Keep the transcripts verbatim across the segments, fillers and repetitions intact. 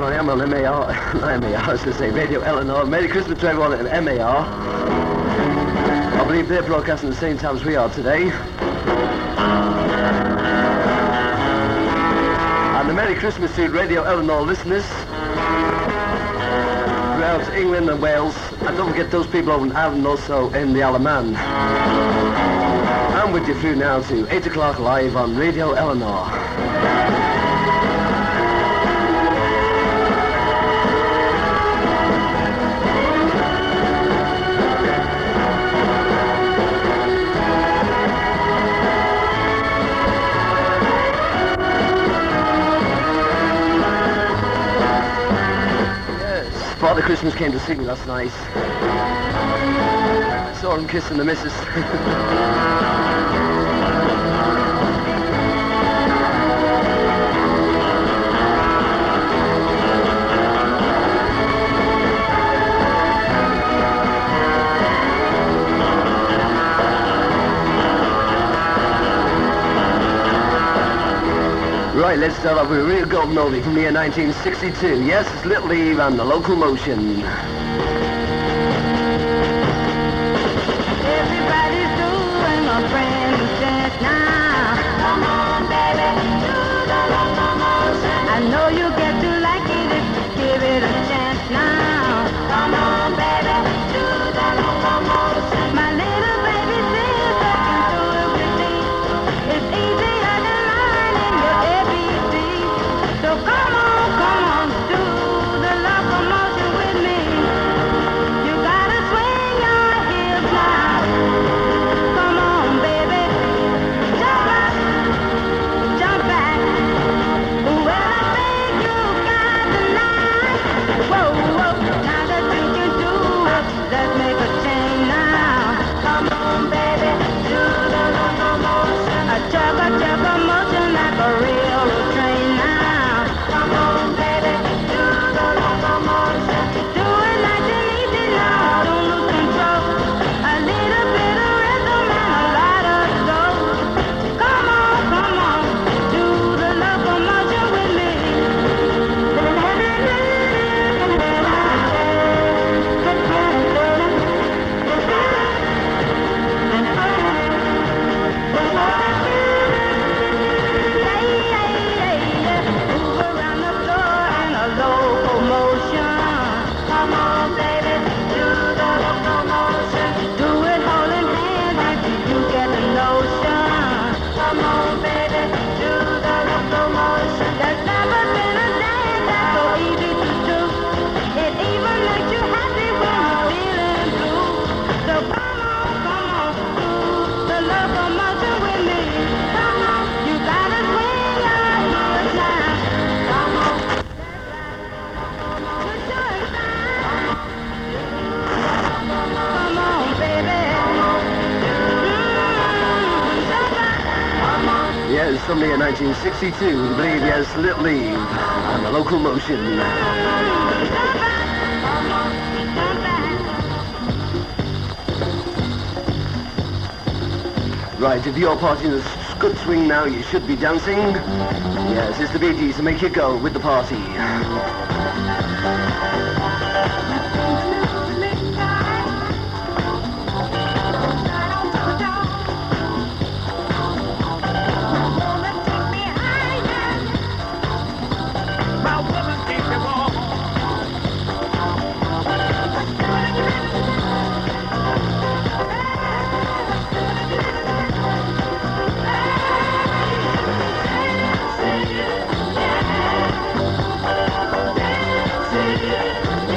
I am on M A R, not M A R, I was going to say Radio Eleanor. Merry Christmas to everyone at M A R. I believe they're broadcasting at the same time as we are today. And a Merry Christmas to Radio Eleanor listeners throughout England and Wales. And don't forget those people over in Ireland also in the Isle of Man. I'm with you through now to eight o'clock live on Radio Eleanor. Father Christmas came to see me last night. I saw him kissing the missus. Right, let's start off with a real golden oldie from the year nineteen sixty-two. Yes, it's Little Eve and the Local Motion. Everybody's doing a brand new dance now. Come on, baby, do the local motion. I know you get to like it if you give it a chance now. Come on, baby, do the local motion. My little baby says I can do everything. It's easier than learning your A B C. So come on, come on, do the locomotion with me. You gotta swing your hips now. Come on, baby, jump up, jump back. Well, I think you got the night. Whoa, whoa, now that you can do it, let's make a change now. Come on, baby, do the locomotion. A chugga chugga motion like a railroad train now. Come on, baby, do the locomotion. Do it nice and easy now, don't lose control. A little bit of rhythm and a lot of soul. Come on, come on, do the locomotion with me. Move around the floor in a locomotion. Come on, baby, do the locomotion. Do it holding hands if you get the notion. Come on, baby, do the locomotion. There's never been a dance that's so easy to do. It even makes you happy when you're feeling blue. So come on, come on, do the locomotion with me. Come on, you gotta swing your hips now. Come on, you're doing fine. Come on, baby. Mm, jump up. Yes, from the year nineteen sixty-two, I believe, yes, Little Eve and the Local Motion. Jump up. Jump back. Right, if you're partying a good swing now, you should be dancing. Yes, it's the Bee Gees to make you go with the party. Yeah.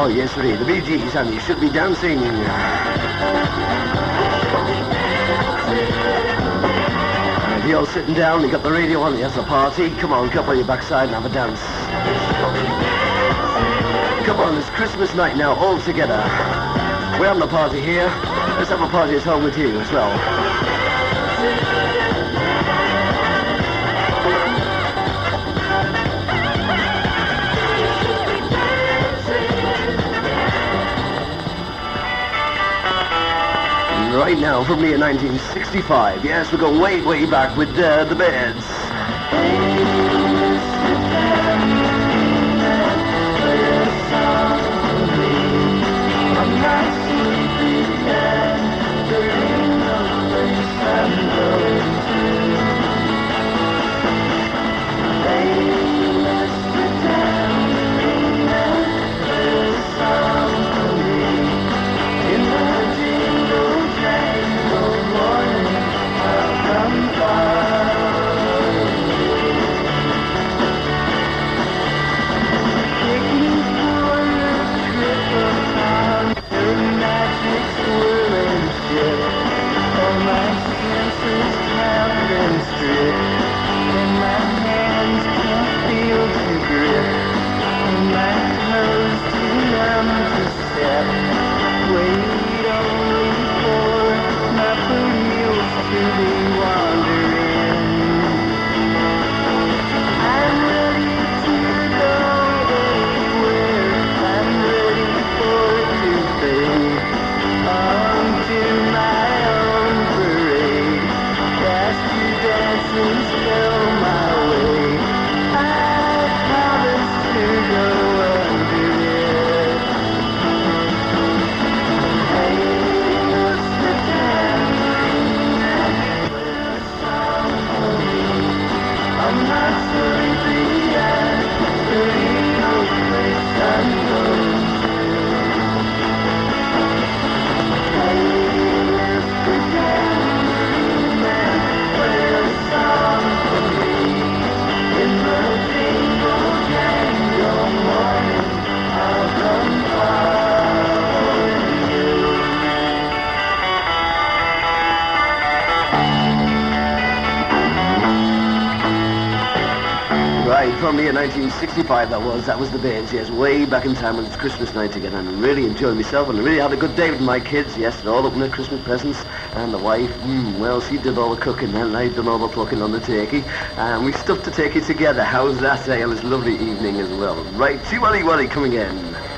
Oh, yes, really, the Bee Gees, and you should be dancing. And if you're sitting down, you got the radio on, yes, a party. Come on, come on your backside and have a dance. Come on, it's Christmas night now, all together. We're having a party here. Let's have a party at home with you as well. Right now, from the year nineteen sixty-five. Yes, we go way, way back with uh, the Beds. From the year nineteen sixty-five that was, that was the Beds, yes, way back in time when it's Christmas night again, and I really enjoyed myself, and I really had a good day with my kids, yes, they're all opened their Christmas presents, and the wife, mm, well, she did all the cooking, and I did all the plucking on the turkey, and we stuffed the turkey together. How's that day on this lovely evening as well? Right, Chiwally Wally coming in.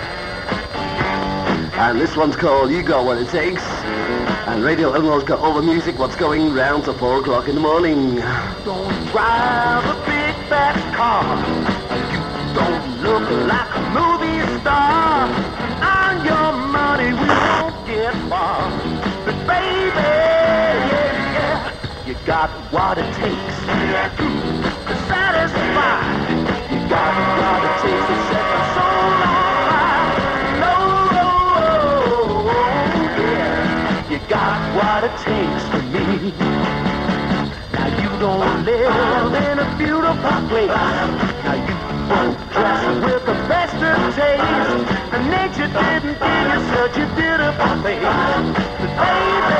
And this one's called You Got What It Takes, and Radio Elmore's got all the music, what's going round to four o'clock in the morning. Don't drive a big fat car. You don't look like a movie star. On your money we won't get far. But baby, yeah, yeah, you got what it takes to satisfy. You got what it takes to set my soul on fire. No, oh, yeah, you got what it takes for me. Now you don't live in a beautiful place. Now you won't dress with the best of taste. And nature didn't give you such a beautiful face. But baby,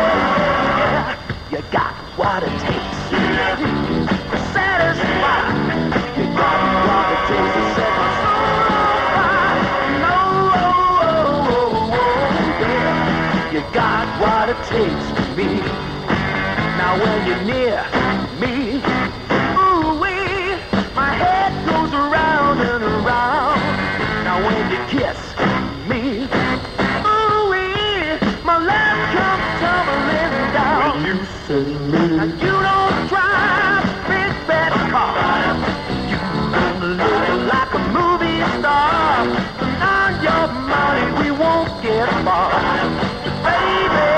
yeah, you got what it takes to satisfy. You got what it takes to set my soul on fire. No, oh, oh, oh, yeah, you got what it takes for me. Now when you're near me, ooh-wee, my head goes around and around. Now when you kiss me, ooh-wee, my love comes tumbling down. When you say me, now you don't drive big fat car. You don't look like a movie star. And on your money we won't get far. Baby,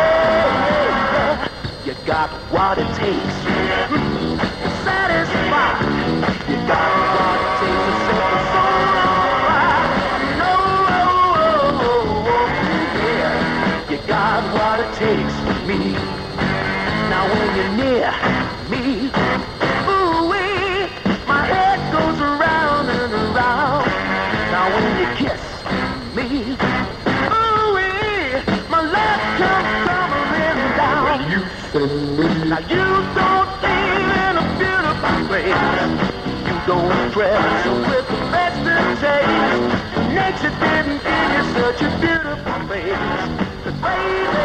you got what it takes to satisfy. You got what it takes to set the soul on fire. No, oh, oh, oh, yeah, you got what it takes for me. Now when you're near me, ooh-wee, my head goes around and around. Now when you kiss me, don't press with the best of taste. Nature didn't give you such a beautiful face. But baby,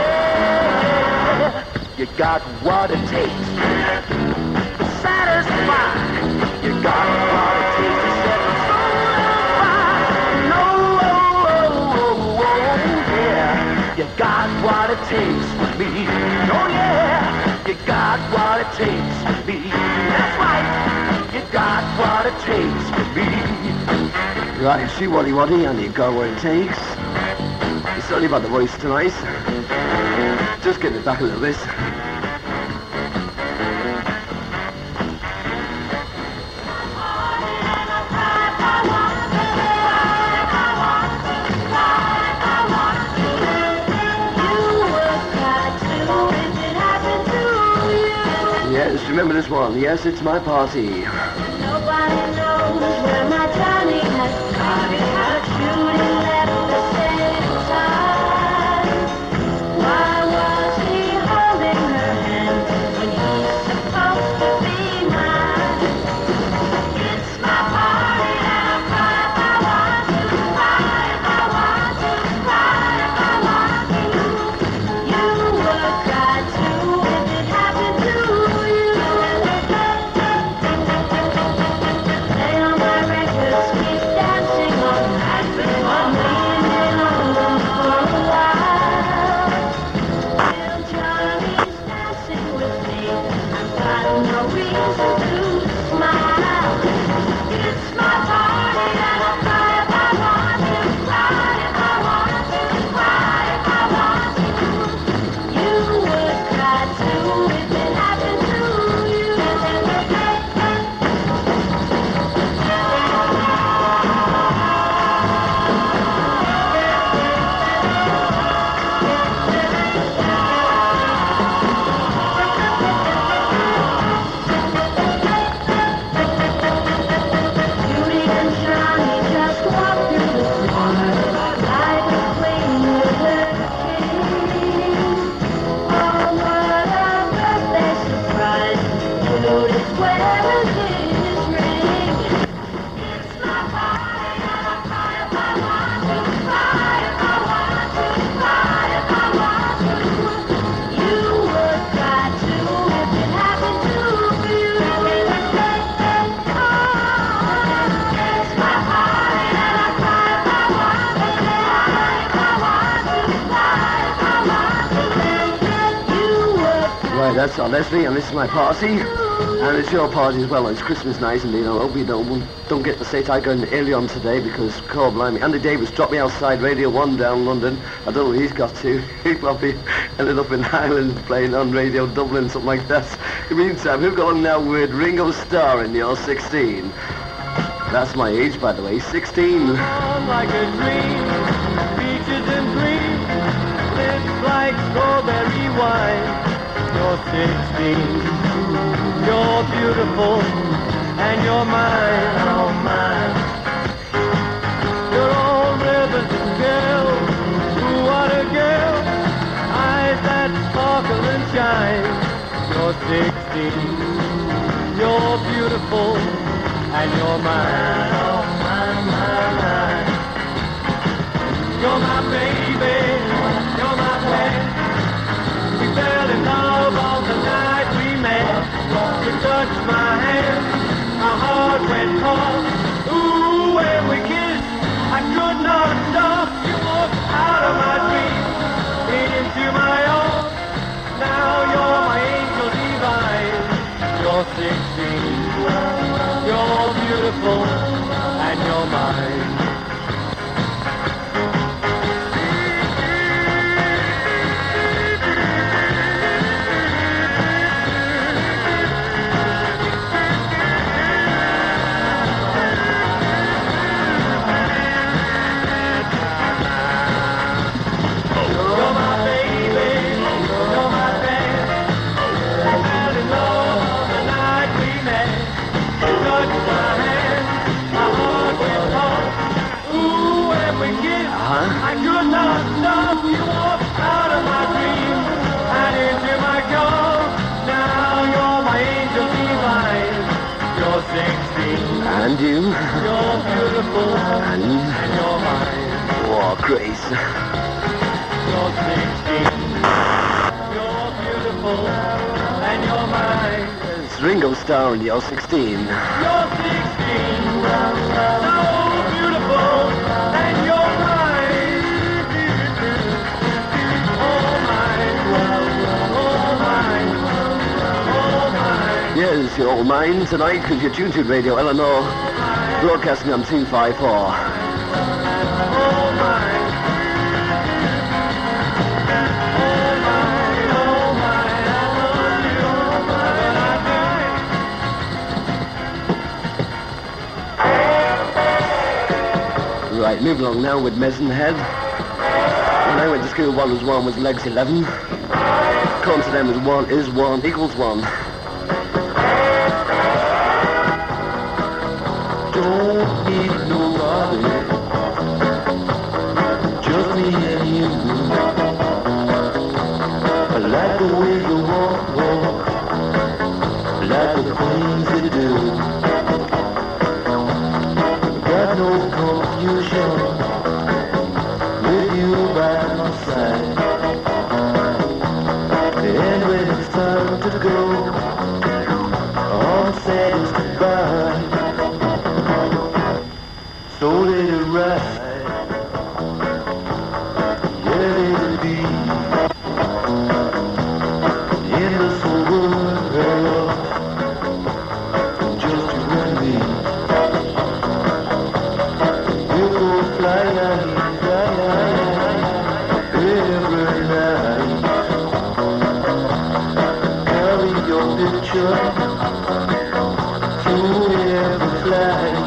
you got what it takes to satisfy. You got what it takes to set the soul on fire. No, oh, oh, oh, oh, yeah. You got what it takes for me. Oh yeah, you got what it takes for me. That's right, you got what it takes for me. Right, see what you want and you got what it takes. It's only about the voice tonight. Just getting it back a little bit. Yes, remember this one. Yes, it's my party. Nobody knows where my Johnny has gone. But shooting left the same time. Why was he holding her hand when he's supposed to be mine? It's my party and I'll cry if I want to. Cry if I want to. Cry if I want to. You would cry too if it happened to you. Play on my records, keep dancing all night. I'm leaning on them for a while. Till Johnny's dancing with me, I've got no reason to smile. It's my party and I'll cry if I want to. Cry if I want to. Cry if I want to. You would cry too if it happened to you. Judy and Johnny just walked through the door like a queen with her king. Oh, what a birthday surprise! Judy's wearing his ring. It's my party and I'll cry if I want to. Cry if I want to. Cry if I want to. You would cry too if it happened to you. It's my party and I'll cry if I want to. Cry if I want to. Cry if I want to. You would cry. Right, that's our Leslie, and this is my party. And it's your party as well. It's Christmas night, and you know, I hope you don't don't get the state I got in early on today because, God blimey, Andy Davis dropped me outside Radio One down London. I don't know where he's got to. He probably ended up in Ireland playing on Radio Dublin, something like that. In the meantime, who've got on now with Ringo Starr in your sixteen? That's my age, by the way, sixteen. On like a dream, peaches and cream, lips like strawberry wine. You're sixteen, you're beautiful, and you're mine, oh mine. You're all ribbons, girl, ooh, what a girl, eyes that sparkle and shine. You're sixteen, you're beautiful, and you're mine, oh mine, mine, mine. You're my baby, you're my pet. We fell in love on the night we met. You touched my hand, my heart went cold. Ooh, when we kissed, I could not stop. You walked out of my dreams, into my own. Now you're my angel divine. You're sixteen, you're beautiful, and you're mine. And you? You're beautiful. And You're mine. oh, Grace. You're sixteen. You're beautiful. And you're mine. It's Ringo Starr and you're sixteen. You're sixteen. So beautiful. And you're mine. Oh, mine. Oh, mine. Oh, mine. Yes, you're all mine tonight because you're tuned to Radio Eleanor, broadcasting on two five four. Oh, mine. Right, moving along now with Maidenhead. When I went to school, one was one was legs eleven. According to them, is one is one equals one. Don't need nobody, just me and you. I like the way you walk, walk, I like the things you do. Got no confusion with you by my side. And when it's time to go, all I'm saying is goodbye. So let it ride, yeah, let it be. In this whole world, just you and me. We'll go flying, flying, every night. Carry your picture to every flight.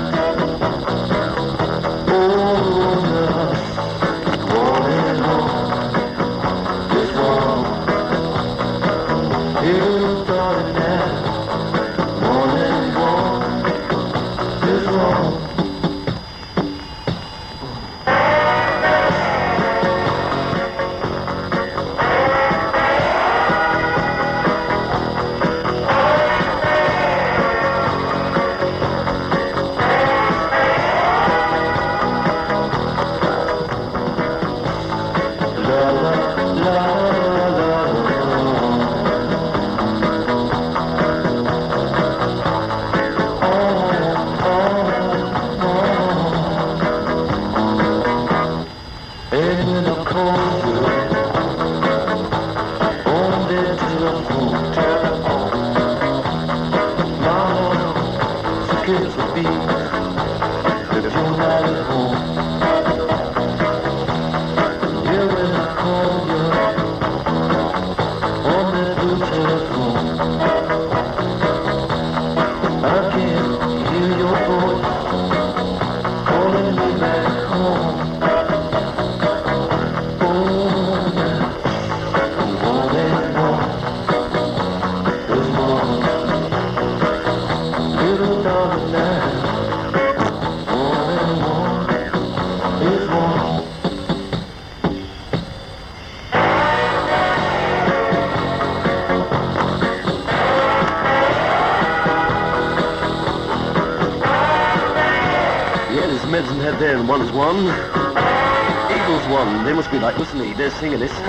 Maidenhead there, and one is one equals one. They must be like, listen to me, they're singing this.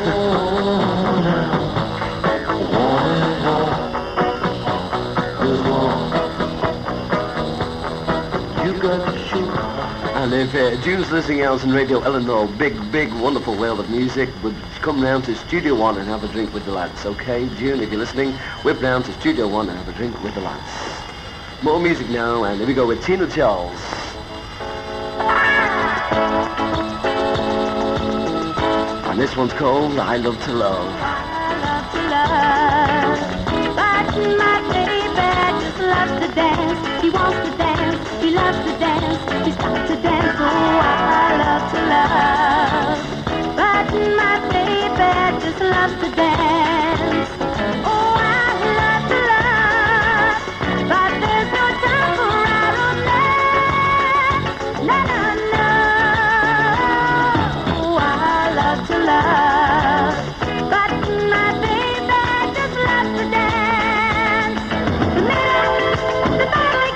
And if uh, June's listening out on Radio Eleanor, big, big, wonderful world of music, would come round to Studio One and have a drink with the lads. Okay, June, if you're listening, whip round to Studio One and have a drink with the lads. More music now, and here we go with Tina Charles. And this one's called I Love to Love. I love to love, but my baby just loves to dance. He wants to dance, he loves to dance, he starts to dance. Oh, I love to love, but my baby just loves to dance. Oh, I love to love, but there's no time for romance. No, no, no. Oh, I love to love, but my baby just loves to dance. The minute, the minute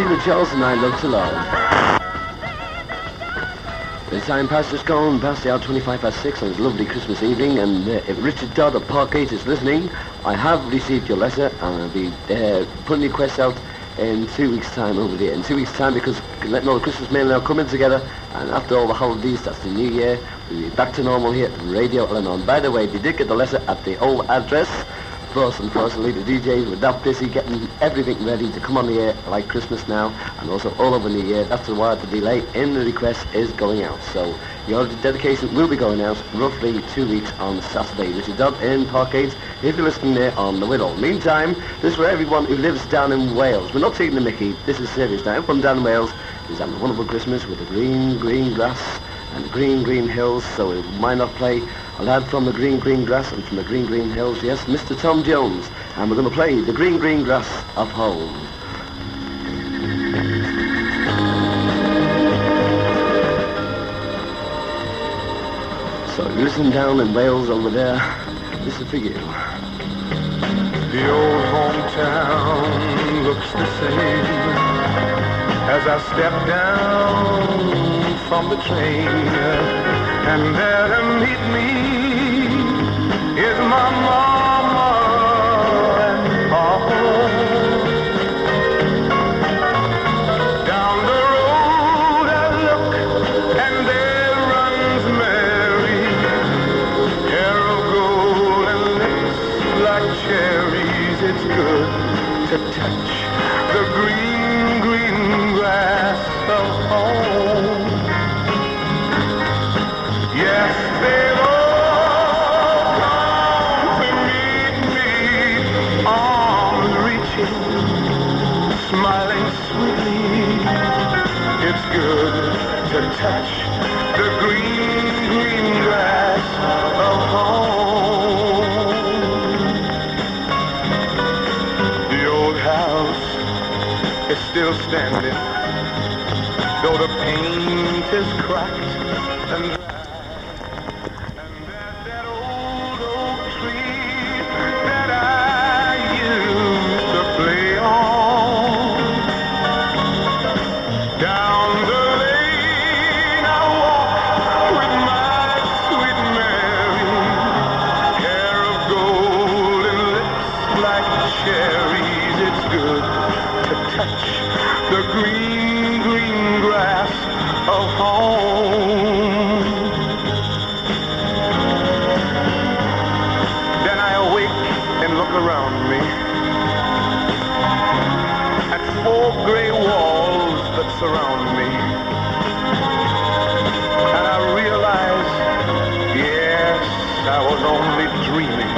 Peter Charleston, I Love to Love. The time past is gone, past the hour twenty-five past six on this lovely Christmas evening, and uh, if Richard Dodd of Parkgate is listening, I have received your letter, and I'll be uh, putting requests out in two weeks' time over there. In two weeks' time, because letting all the Christmas mail now come in together, and after all the holidays, that's the new year, we'll be back to normal here at Radio Eleanor. By the way, if you did get the letter at the old address, first and firstly, the D Js were that busy getting everything ready to come on the air like Christmas now, and also all over New Year. That's why the delay in the request is going out. So your dedication will be going out roughly two weeks on Saturday, which is done in Parkgate, if you're listening there on the Whittle. Meantime, this is for everyone who lives down in Wales. We're not taking the mickey, this is serious now. Everyone down in Wales is having a wonderful Christmas with the green, green grass and the green, green hills, so it might not play a lad from the green, green grass and from the green, green hills. Yes, Mister Tom Jones, and we're going to play the green, green grass of home. So you listen down in Wales over there, this is for you. The old hometown looks the same as I step down from the train, and there to meet me is my mama and papa. Down the road I look, and there runs Mary, hair of gold and lips like cherries. It's good to touch the green, green grass of home. Yes, they'll all come to meet me, arms reaching, smiling sweetly. It's good to touch the green, green grass of home. The old house is still standing, though the paint is cracked and dry. And there's that old oak tree that I used to play on. Down the lane I walk with my sweet Mary, hair of gold and lips like cherries. It's good to touch the green, green grass of home. Then I awake and look around me at four gray walls that surround me, and I realize, yes, I was only dreaming.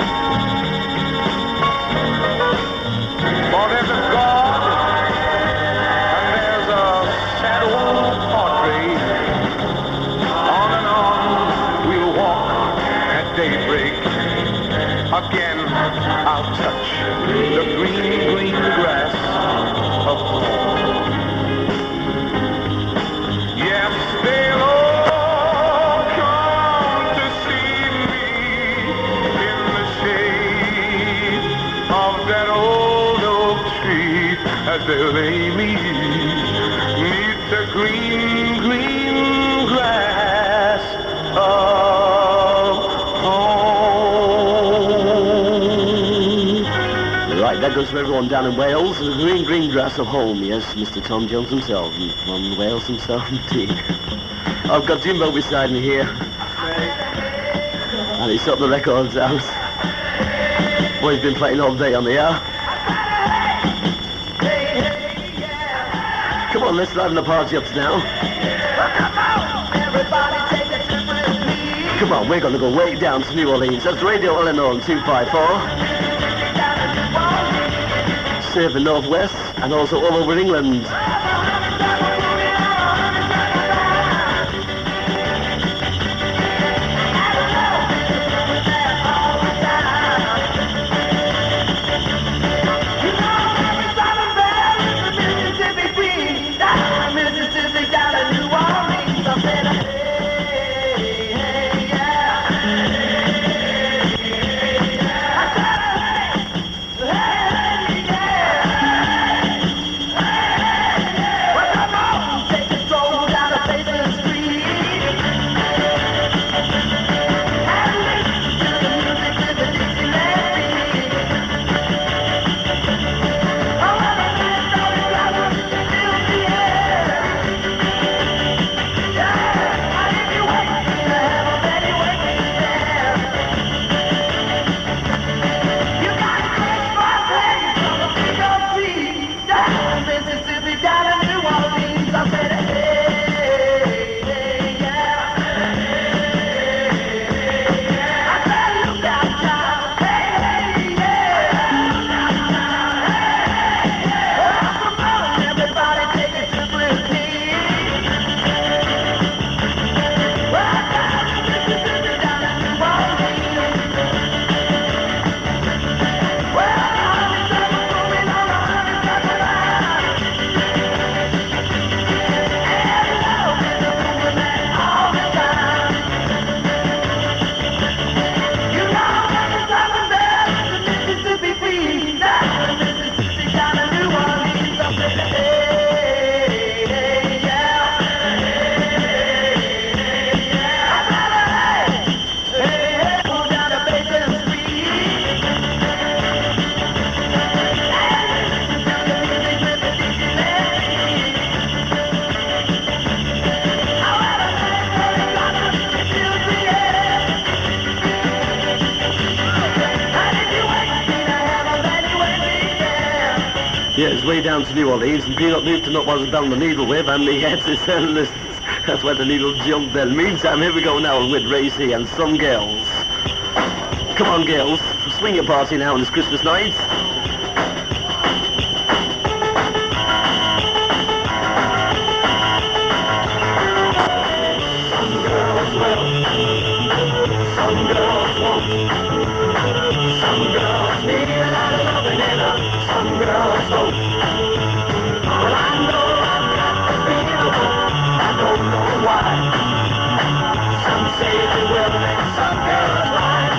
For there's a God, and there's a sad old portrait. On and on we'll walk at daybreak. Again I'll touch the green, green grass of home. Yes, they'll all come to see me in the shade of that old oak tree as they lay me neath the green, green grass of home. Right, that goes for everyone down in Wales, the green, green grass of home. Yes, Mister Tom Jones himself, and from Wales himself indeed. I've got Jimbo beside me here, and he's sorting the records out. Well, he's been playing all day on the air. Come on, let's liven the party up now. Come on, we're going to go way down to New Orleans. That's Radio Eleanor on two five four. Serving Northwest and also all over England. Yeah, it's way down to New Orleans, and Peanut Newton up wasn't down the needle with, and the heads is telling us that's where the needle jumped then. Meantime, here we go now with Racy and Some Girls. Come on, girls, swing your party now on this Christmas night. Some girls will, some girls won't. Some girls need a lot of loving in her, some girls don't. Well, I know I've got the feeling, but I don't know why. Some say they will and some girls lie.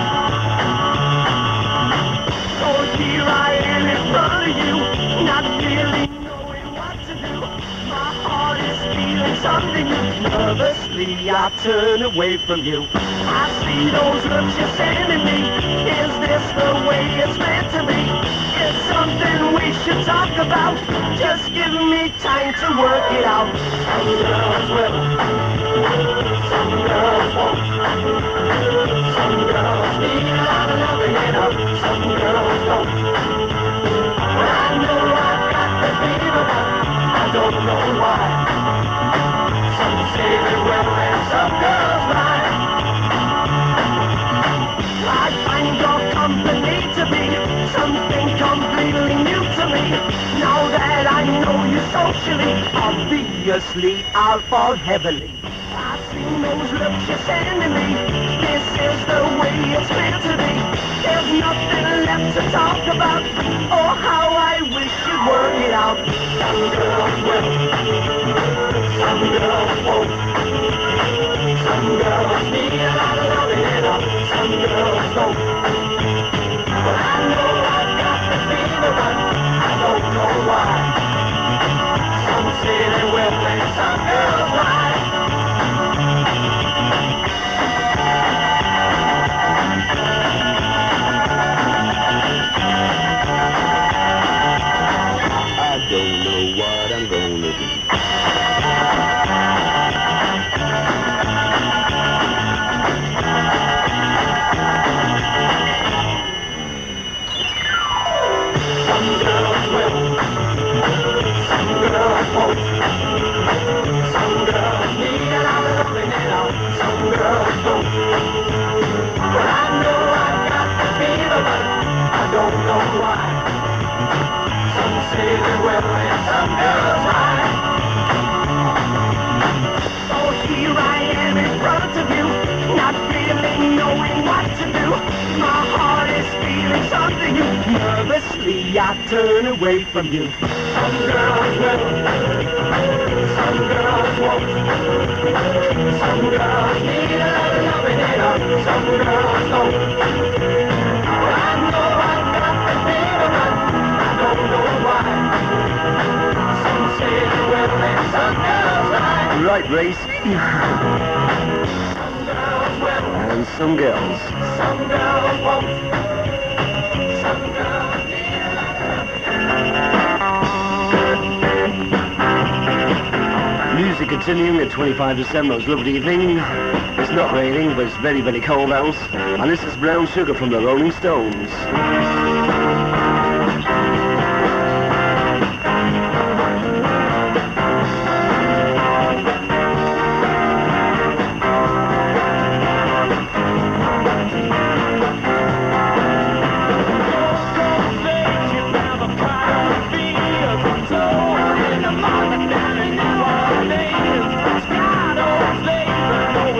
So here I am in front of you, not really knowing what to do. My heart is feeling something new. Nervously I turn away from you. I see those looks you're sending me. Is this the way it's meant to be? It's something we should talk about. Just give me time to work it out. Some girls will, some girls won't. Some girls need a lot of loving in them, some girls don't. But I know I've got the fever, but I don't know why. Some say they will and some girls lie. I find your company to be something completely new to me. Now that I know you socially, obviously I'll fall heavily. I've seen those looks you're sending me. This is the way it's meant to be. There's nothing left to talk about. Oh, how I wish you'd work it out. Some girls will, some girls won't. Some girls need a lot of loving in them, some girls don't. But I know I've got the fever, but I don't know why. Some say they will and some girls lie. I don't know what I'm gonna do. Some girls will, some girls won't. Some girls need a lot of loving in them, some girls don't. Well, I know I've got the fever, but I don't know why. Some say they will and some girls lie. So here I am in front of you, not really knowing what to do. My heart is feeling something new. Nervously I turn away from you. Some girls will, some girls won't. Some girls need a lot of loving in them, some girls don't. Well, I know I've got the fever, but I don't know why. Some say they will and some girls lie. Right, Racy. Some girls will, and some girls. Some girls won't. Some girls need a lot of loving. Music continuing at twenty-five to seven. It was a lovely evening. It's not raining, but it's very, very cold out. And this is Brown Sugar from the Rolling Stones.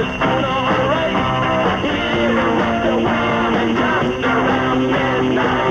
Night.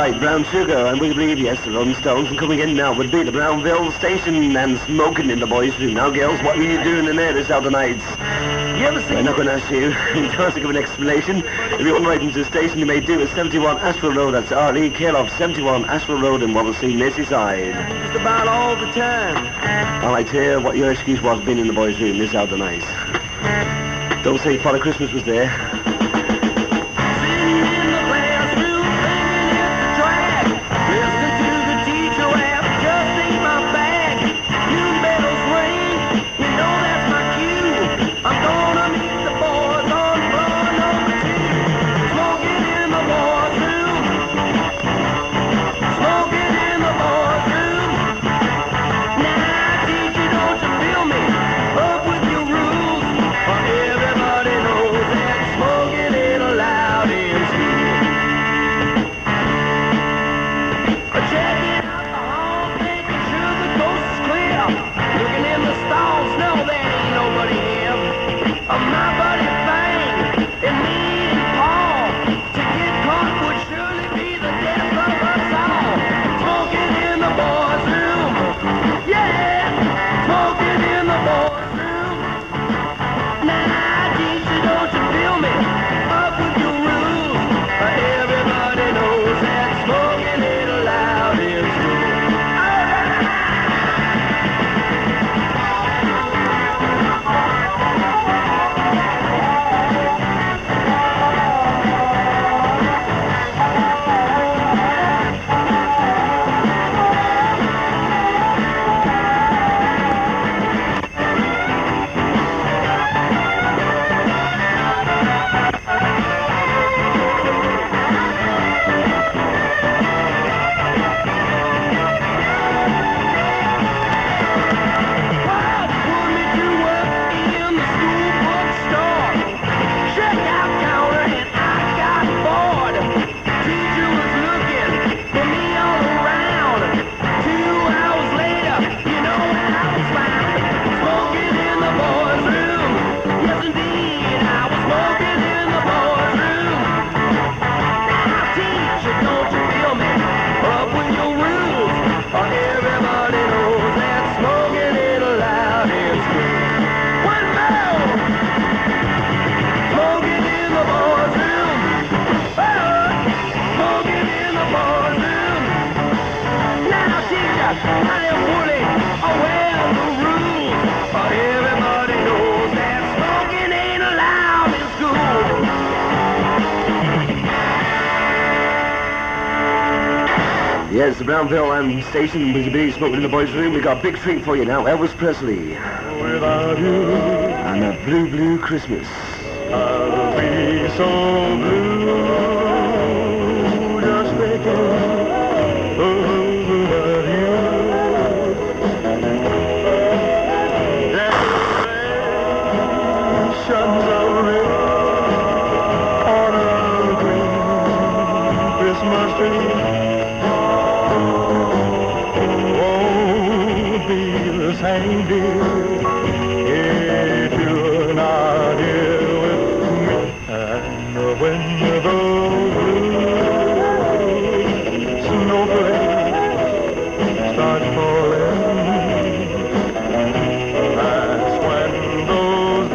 right, Brown Sugar, and we believe, yes, the Rolling Stones, and coming in now would be the Brownville Station and Smoking in the Boys' Room. Now, girls, what were you doing in there this other night? You ever seen... I'm not going to ask you in terms of an explanation. If you want to write into the station, you may do it. seventy-one Asheville Road, that's R E, care of seventy-one Asheville Road in Wallasey, Merseyside. Just about all the time. I'd like to hear what your excuse was being in the boys' room this other night. Don't say Father Christmas was there. Yes, the Brownville um, station was a big smoking in the boys' room. We got a big treat for you now. Elvis Presley. Without you. And a blue, blue Christmas. I'll be so blue. Just thinking of you. Decorations of red on a green Christmas tree. Same dear, if you're not here with me, and when the blue snowflakes start falling, that's when those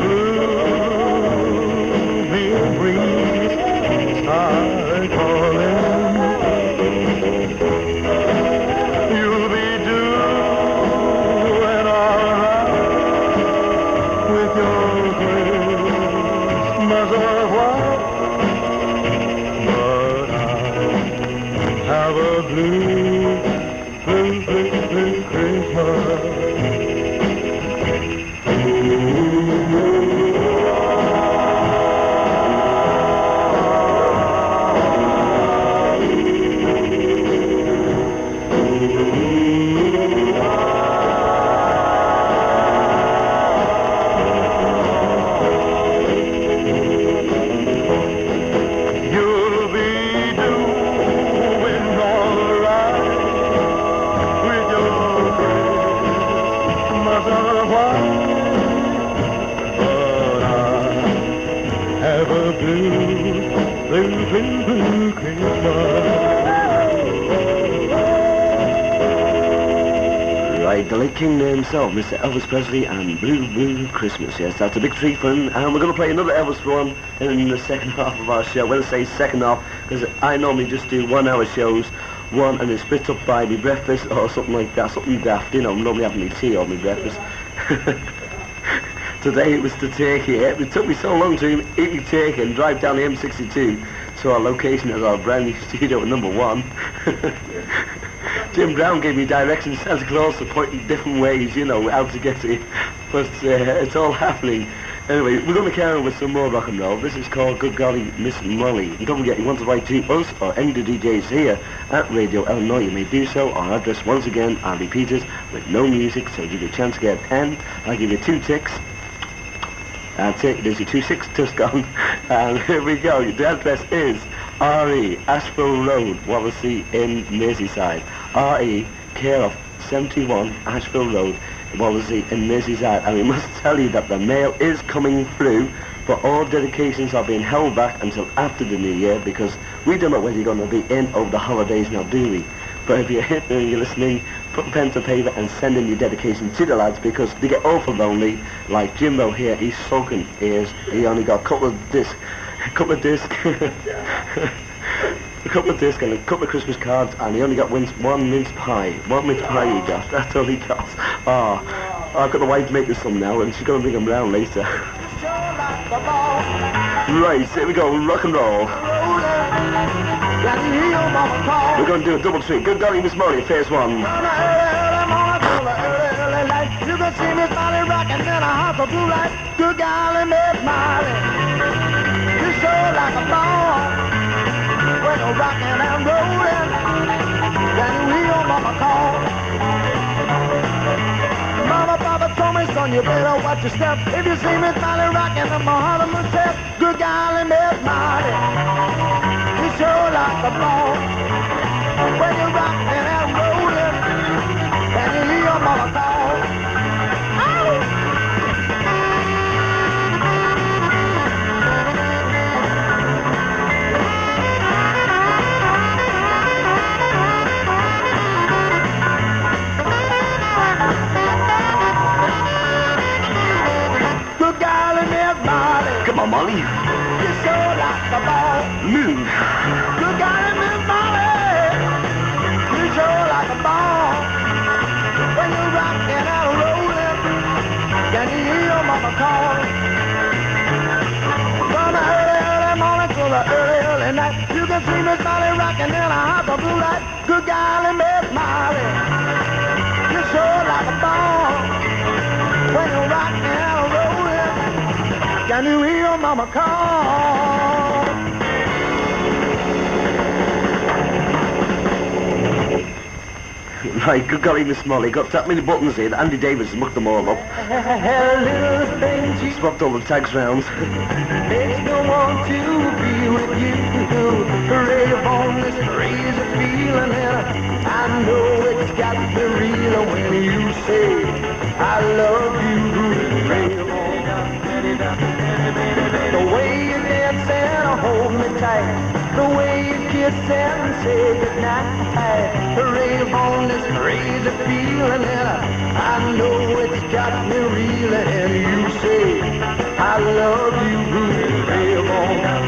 blue memories start calling. You'll be blue, blue, blue, blue Christmas. Blue, blue, blue, blue Christmas. Right, the late king himself, Mister Elvis Presley and Blue Blue Christmas. Yes, that's a big treat for him. And we're going to play another Elvis one in the second half of our show. When I say second half, because I normally just do one-hour shows, one, and it's split up by me breakfast or something like that, something daft, you know, normally having me tea or me breakfast. Today it was the turkey. It took me so long to eat my turkey and drive down the M sixty-two to our location as our brand new studio at number one. Jim Brown gave me directions, Santa Claus, to point in different ways, you know, how to get it. But uh, it's all happening. Anyway, we're going to carry on with some more rock and roll. This is called Good Golly Miss Molly. And don't forget, you want to write to us or any of the D Js here at Radio Illinois, you may do so. Our address, once again, I'll repeat it, with no music, so I'll give you a chance to get a pen. I'll give you two ticks. That's it, there's your two six just gone. And here we go. The address is R E Asheville Road, Wallasey in Merseyside. R E care of seventy-one Asheville Road, Wallasey in Merseyside. And we must tell you that the mail is coming through, but all dedications are being held back until after the new year, because we don't know whether you're going to be in over the holidays now, do we? But if you're here and you're listening, put pen to paper and send in your dedication to the lads, because they get awful lonely. Like Jimbo here, he's sulking ears. He only got a couple of discs, a couple of discs, a couple of discs and a couple of Christmas cards, and he only got mince, one mince pie. One mince pie he got. That's all he got. Ah, oh, I've got the wife making some now, and she's going to bring them round later. Right, here we go, rock and roll. We're going to do a double treat. Good golly, Miss Molly, phase one. You can see Miss Molly rocking in a house of blue light. Good golly, Miss Molly, you show like a ball. When you're rocking and rolling, can you hear your mama call? Mama, Papa told me, son, you better watch your step. If you see Miss Molly rocking, then my heart will step. Good golly, Miss Molly, you show like a ball. When you're rocking and rolling, can you hear your mama call? Good golly, Miss Molly, Come on, Molly. you show like a ball. Move. Good golly, Miss Molly, you show like a ball. When you're rocking and rolling, can you hear your mama call? From the early, early morning to the early, early night, you can see Miss Molly rocking in a house of blue light. Good golly, Miss Molly, you show like a ball. When you're rocking and rolling, can you hear your mama call? Right, good golly, Miss Molly. Got that many buttons here. Andy Davis has mucked them all up. Little things you Swapped all the tags round. makes me want to be with you. Rave on this crazy feeling, and I know it's got me real when you say I love you. Rave on. The way you dance and hold me tight, the way you kiss and say goodnight. Rave on this crazy feeling, and I know it's got me reeling. And you say I love you. Rave on,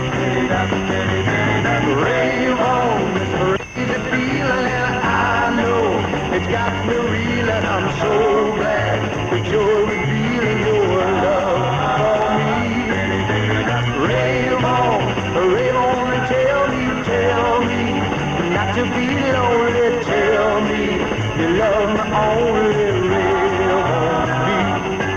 rave on this crazy feeling, and I know it's got me reeling. I'm so glad that you're revealing your love for me. Rave on, rave on and tell me, tell me not to be lonely. Tell me you love me only. Rave on me.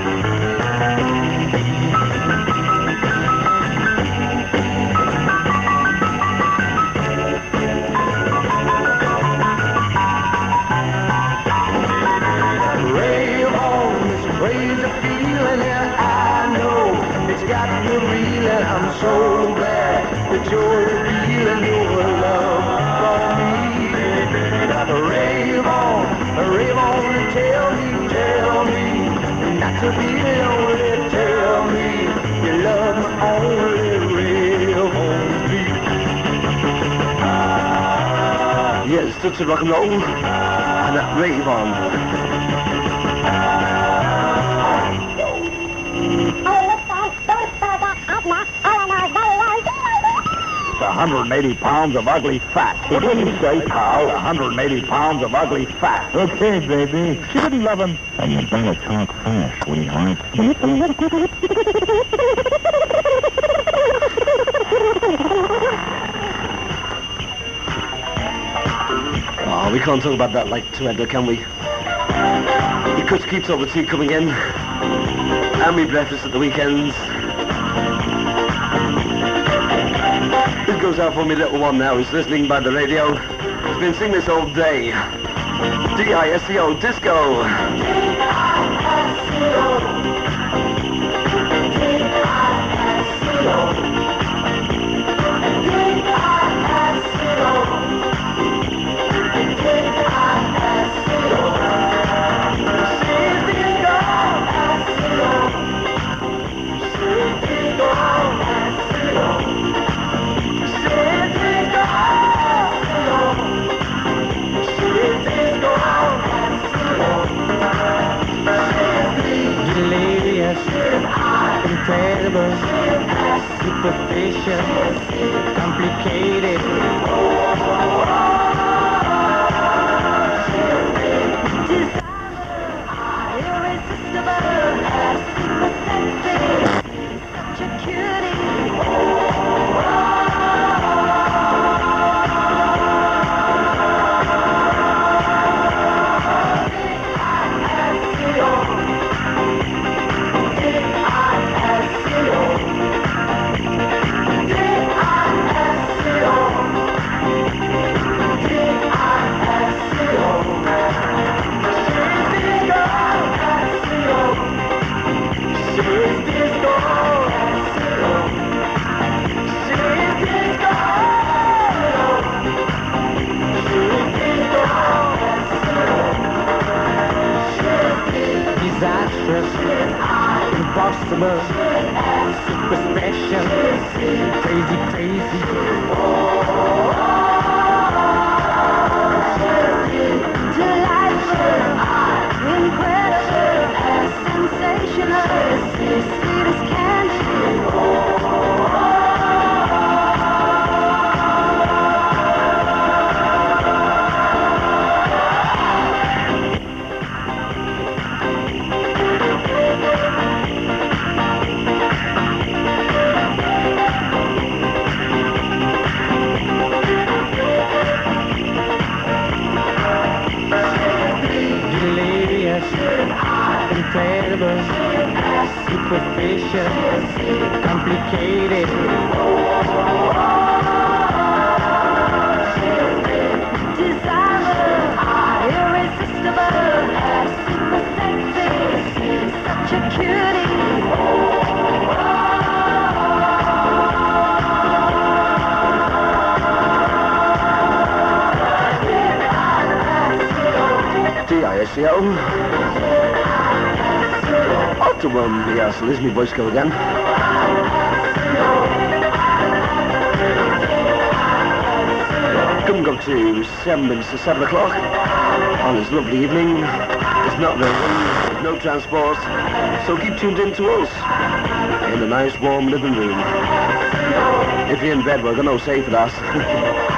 Rave on this crazy feeling, and I know it's got me reeling. I'm so glad that you're revealing your love for me. Rave on, rave on and tell me, tell me not to be lonely. Tell me you love me only. Rave on me. Yeah, it's such a rock and roll. And that rave on. one hundred eighty pounds of ugly fat. What did you say, pal? one hundred eighty pounds of ugly fat. Okay, baby. She didn't love him. And you better talk fast, sweetheart. Oh, we can't talk about that like to Edgar, can we? He could keep all the tea coming in. And me breakfast at the weekends. This goes out for me little one now who's listening by the radio. He's been singing this all day. D I S C O, disco. D I S C O. D I S C O. D I S C O. Incredible, superficial, complicated. Desire, irresistible, super sexy, such a cutie. Disastrous, impossible, super special, crazy, crazy. Delightful, incredible, sensational, sweet as candy. Incredible, superficial, complicated. Desirable, irresistible, super sexy, such a cutie. D I S C O. To um, the uh, so there's my voice go again. Couldn't go to seven minutes to seven o'clock on this lovely evening. It's not very wind, there's no transport, so keep tuned in to us in a nice warm living room. If you're in bed, we're gonna say for that.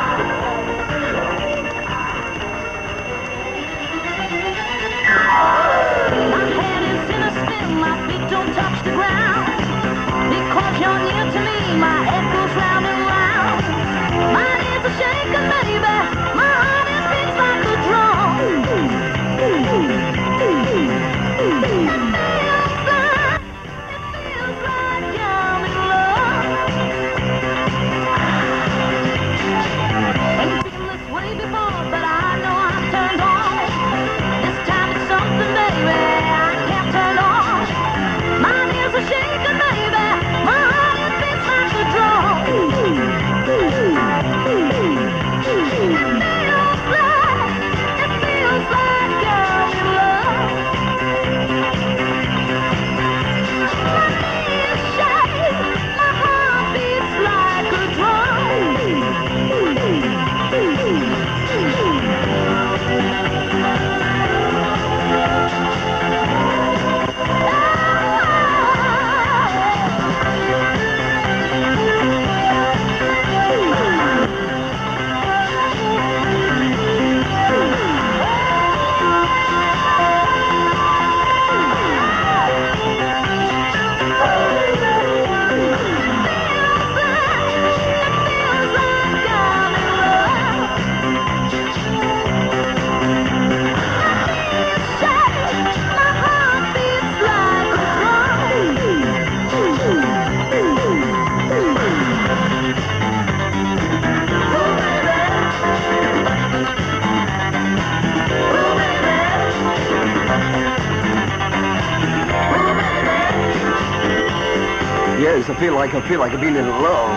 Yes, I feel like I feel like I've been in love.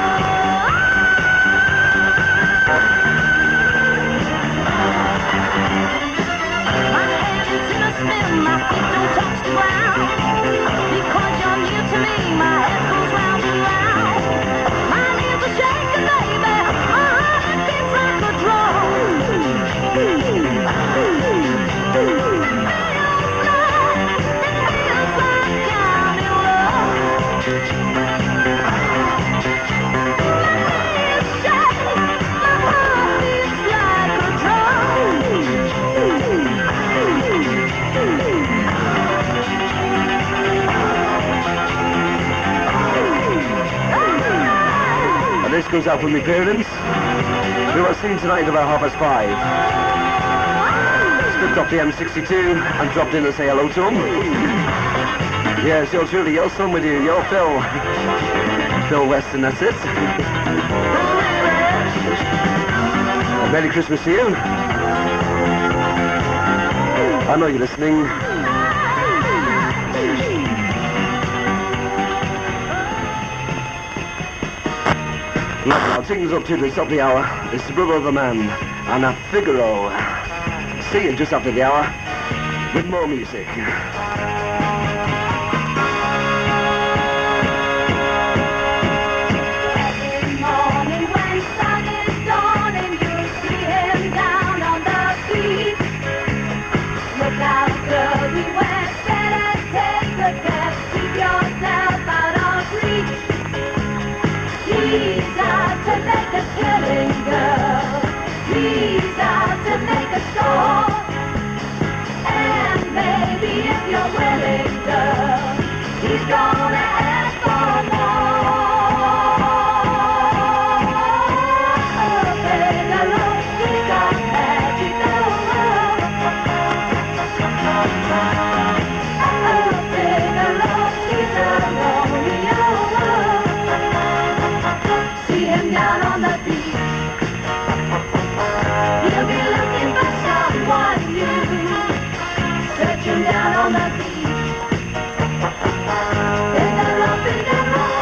My hands in a spin, my feet don't touch the ground. Because you're new to me, my head goes round and round. My knees are shaking, baby, my heart it beats like a drum. It feels like, it feels like I'm in love. And this goes out for my parents, who are seen tonight at about half past five. Stepped off the M sixty-two and dropped in to say hello to them. Yes, you're truly, your son with you, your Phil. Phil Weston, that's it. And Merry Christmas to you. I know you're listening. I'll take us up to the top of the hour. It's the brother of the man, Anna Figaro. See you just after the hour with more music. Every morning when sun is dawning, you see him down on the beach. Look out, girl, beware, better take a step, keep yourself out of reach. He's out to make a killing, girl. He's out to make a score. And baby, if you're willing, girl, he's gonna ask for more. Oh, baby, look, he's got magic, oh, baby, look, he's a Romeo. See him down on the beach. He'll be looking for someone new. Searching down on the beach. In the rough, in the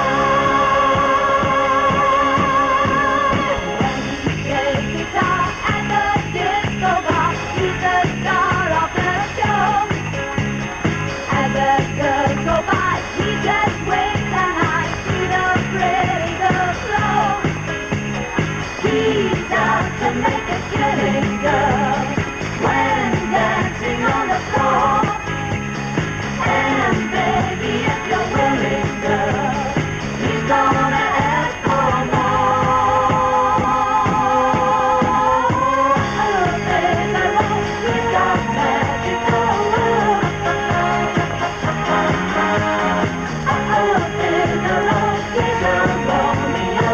road. When he plays guitar at the disco bar, he's the star of the show. As the girls go by, he just waves and hides to the rhythm flow. He's out to make a killing, girl, when dancing on the floor. And baby, if you're willing, girl, he's gonna ask for more. Oh, baby, look, he's got magic, oh, baby, look, he's a Romeo.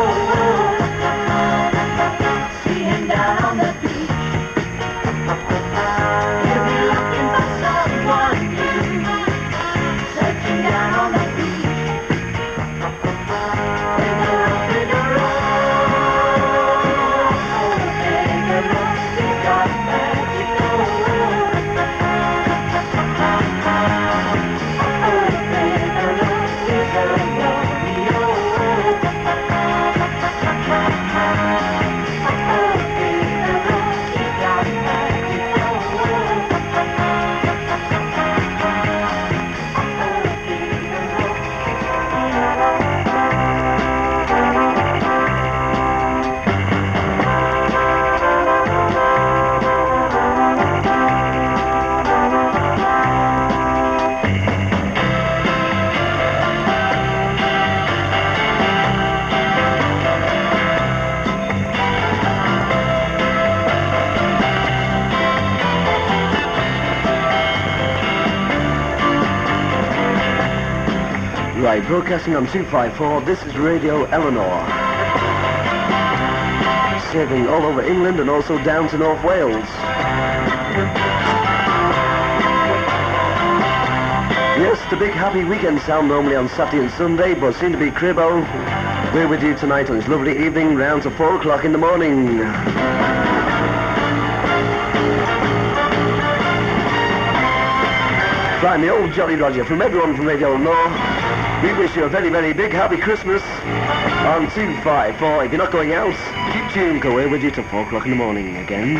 See him down on the beach. He'll be looking for someone new. Searching down on the beach. In the rough, in the road. Oh, baby, look, he's got magic, oh. Oh, baby, look, he's a Romeo. Right, broadcasting on two fifty-four, this is Radio Eleanor. Serving all over England and also down to North Wales. Yes, the big happy weekend sound normally on Saturday and Sunday, but seem to be Cribbo. We're with you tonight on this lovely evening, round to four o'clock in the morning. Right, the old Jolly Roger from everyone from Radio Eleanor. We wish you a very, very big happy Christmas on two five four. If you're not going out, keep tuned, go away with you till four o'clock in the morning again.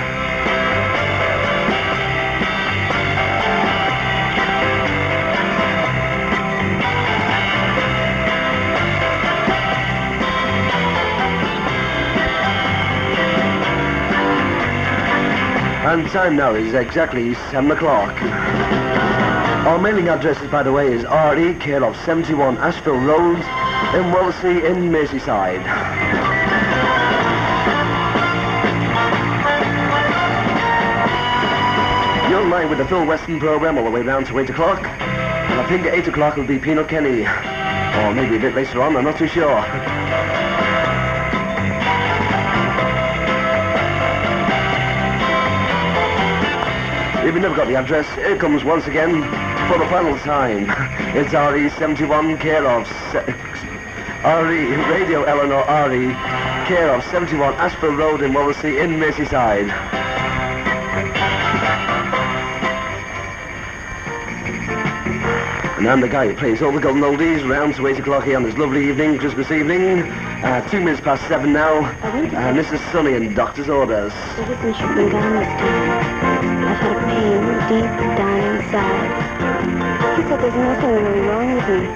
And time now is exactly seven o'clock. Our mailing address, by the way, is R E, care of seventy-one Asheville Road in Wellesley in Merseyside. You're in line with the Phil Weston programme all the way round to eight o'clock. And I think at eight o'clock will be Peanut Kenny. Or maybe a bit later on, I'm not too sure. If you've never got the address, here comes once again for the final time. It's R E seventy-one, care of se- R E Radio Eleanor R E, care of seventy-one Asheville Road in Wallasey in Merseyside. And I'm the guy who plays all the golden oldies round to eight o'clock here on this lovely evening, Christmas evening. Uh, two minutes past seven now, and this is Sonny and Doctor's Orders. Ever since you've been gone this time, I've had a pain deep down inside. He said there's nothing really wrong with me.